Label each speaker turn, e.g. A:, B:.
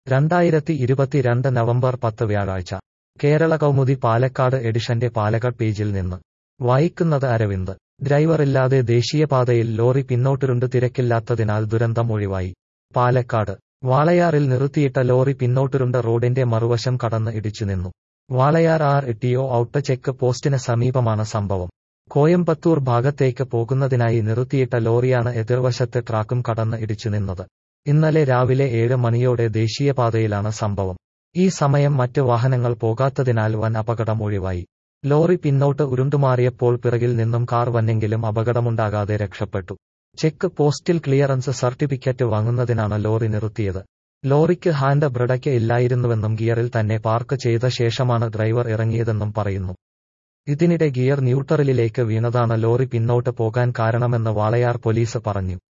A: 2022 November 10 വ്യാഴാഴ്ച കേരള കൗമുദി പാലക്കാട് എഡിഷന്റെ പാലക്കാട് പേജിൽ നിന്ന് വായിക്കുന്നത് അരവിന്ദ്. ഡ്രൈവറില്ലാതെ ദേശീയപാതയിൽ ലോറി പിന്നോട്ടുരുണ്ട് തിരക്കില്ലാത്തതിനാൽ ദുരന്തം ഒഴിവായി. പാലക്കാട് വാളയാറിൽ നിർത്തിയിട്ട ലോറി പിന്നോട്ടുരുണ്ട റോഡിന്റെ മറുവശം കടന്ന് ഇടിച്ചുനിന്നു. വാളയാർ RTO ഔട്ട് ചെക്ക് പോസ്റ്റിന് സമീപമാണ് സംഭവം. കോയമ്പത്തൂർ ഭാഗത്തേക്ക് പോകുന്നതിനായി നിർത്തിയിട്ട ലോറിയാണ് എതിർവശത്ത് ട്രാക്കും കടന്ന് ഇടിച്ചുനിന്നത്. ഇന്നലെ രാവിലെ 7 മണിയോടെ ദേശീയപാതയിലാണ് സംഭവം. ഈ സമയം മറ്റ് വാഹനങ്ങൾ പോകാത്തതിനാൽ വൻ അപകടം ഒഴിവായി. ലോറി പിന്നോട്ട് ഉരുണ്ടുമാറിയപ്പോൾ പിറകിൽ നിന്നും കാർ വന്നെങ്കിലും അപകടമുണ്ടാകാതെ രക്ഷപ്പെട്ടു. ചെക്ക് പോസ്റ്റിൽ ക്ലിയറൻസ് സർട്ടിഫിക്കറ്റ് വാങ്ങുന്നതിനാണ് ലോറി നിർത്തിയത്. ലോറിക്ക് ഹാൻഡ് ബ്രേക്ക് ഇല്ലായിരുന്നുവെന്നും ഗിയറിൽ തന്നെ പാർക്ക് ചെയ്ത ശേഷമാണ് ഡ്രൈവർ ഇറങ്ങിയതെന്നും പറയുന്നു. ഇതിനിടെ ഗിയർ ന്യൂട്രലിലേക്ക് വീണതാണ് ലോറി പിന്നോട്ട് പോകാൻ കാരണമെന്ന് വാളയാർ പോലീസ് പറഞ്ഞു.